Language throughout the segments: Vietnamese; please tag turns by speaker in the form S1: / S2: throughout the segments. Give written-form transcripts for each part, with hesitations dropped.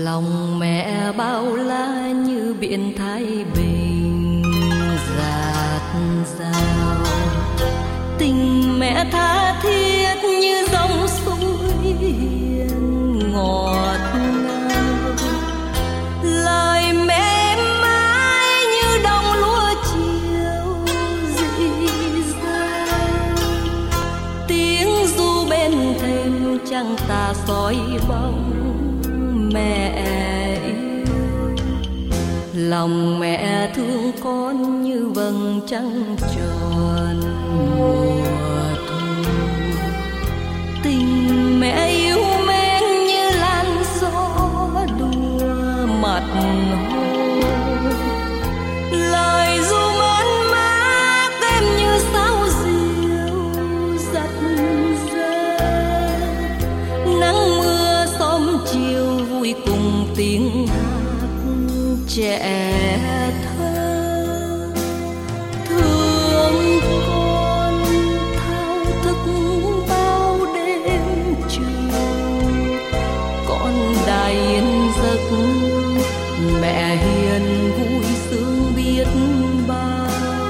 S1: Lòng mẹ bao la như biển Thái Bình dạt dào, tình mẹ tha thiết như dòng suối hiền ngọt ngào. Lời mẹ êm ái như đồng lúa chiều dịu dàng, tiếng ru bên thềm trăng tà soi bóng mẹ yêu. Lòng mẹ thương con như vầng trăng tròn mùa thu, tình mẹ yêu mến như làn gió đùa mặt hồ. Lời ru mơn mát em như sao diều dắt dơ, nắng mưa xóm chiều vui cùng tiếng hát trẻ thơ. Thương con thao thức bao đêm trường, con đài yên giấc mẹ hiền vui sướng biết bao.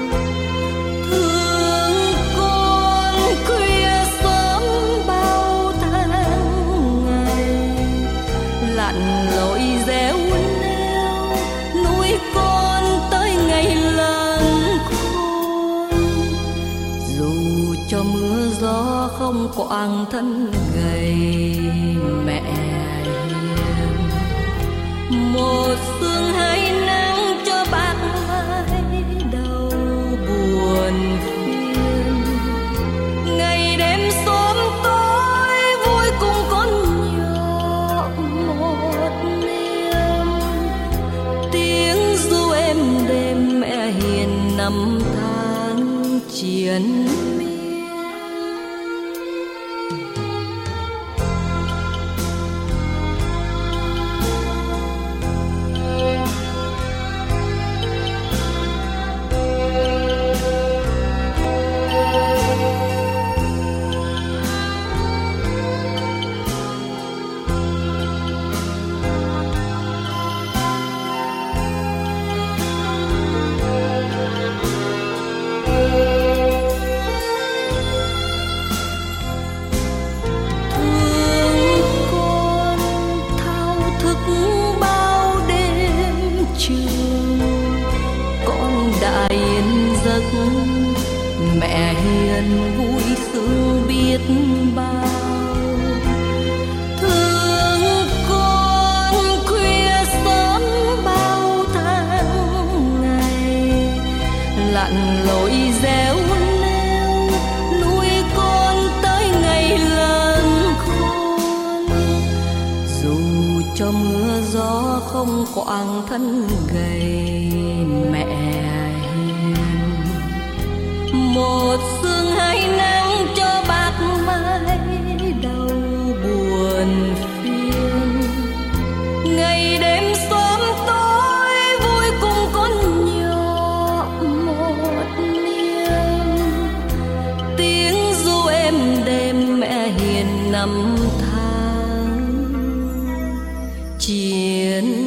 S1: Thương con khuya sớm bao tháng ngày, lặn lội réo neo nuôi con tới ngày lớn khôn. Dù cho mưa gió không quàng thân gầy mẹ hiền, một sương hai nắng cho bạc mái đầu buồn phiền. Ngày đêm xóm tối vui cùng con nhỏ một niềm, tiếng ru êm đêm mẹ hiền năm tháng triền miên. Mẹ hiền vui sướng biết bao. Thương con khuya sớm bao tháng ngày, lặn lội réo neo nuôi con tới ngày lớn khôn. Dù cho mưa gió không quàng thân gầy mẹ, một sương hai nắng cho bạc mái đầu buồn phiền. Ngày đêm xóm tối vui cùng con nhỏ một niềm, tiếng ru êm đêm mẹ hiền năm tháng triền